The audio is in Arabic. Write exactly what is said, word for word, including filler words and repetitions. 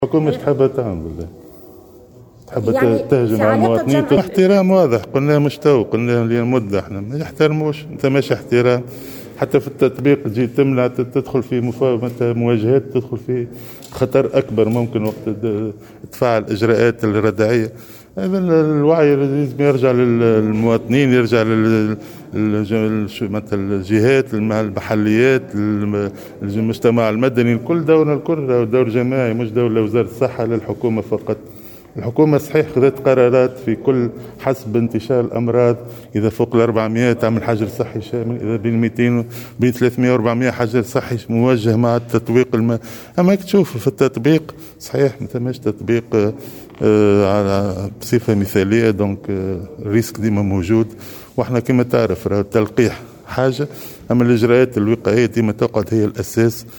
الحكومة مش تحب تعمل بالله، تحب يعني تهجم على المواطنين. احترام واضح، قلنا مش تو، قلنا لمدة احنا ما يحترموش. انت ماشي احترام، حتى في التطبيق تجي تمنع تدخل في مفاوضة مواجهات، تدخل في خطر أكبر ممكن وقت تفعل الإجراءات الردعية. هذا الوعي لازم يرجع للمواطنين، يرجع لل مثل الجهات المحليات، المجتمع المدني. الكل دورنا الكل دور جماعي، مش دور لوزارة الصحة للحكومة فقط. الحكومة صحيح خذت قرارات في كل حسب انتشار الأمراض، إذا فوق ال أربعمائة تعمل حجر صحي شامل، إذا بين مئتين بين ثلاثمائة و أربعمائة حجر صحي موجه مع التطبيق الم... أما تشوف في التطبيق صحيح ما ثماش تطبيق آه بصفة مثالية. دونك الريسك آه ديما موجود، واحنا كما تعرف التلقيح حاجة، أما الإجراءات الوقائية ديما تقعد هي الأساس.